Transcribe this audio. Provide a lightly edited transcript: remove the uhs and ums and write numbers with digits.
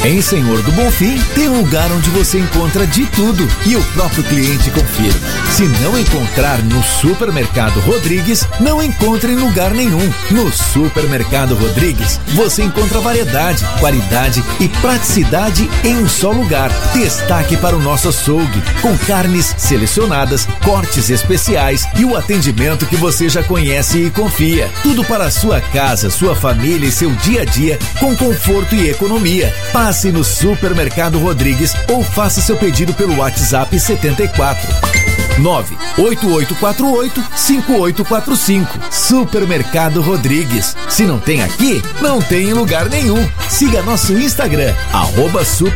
Em Senhor do Bonfim tem um lugar onde você encontra de tudo e o próprio cliente confirma. Se não encontrar no Supermercado Rodrigues, não encontra em lugar nenhum. No Supermercado Rodrigues, você encontra variedade, qualidade e praticidade em um só lugar. Destaque para o nosso açougue, com carnes selecionadas, cortes especiais e o atendimento que você já conhece e confia. Tudo para a sua casa, sua família e seu dia a dia com conforto e economia. Passe no Supermercado Rodrigues ou faça seu pedido pelo WhatsApp 74 98848-5845. Supermercado Rodrigues. Se não tem aqui, não tem em lugar nenhum. Siga nosso Instagram, @super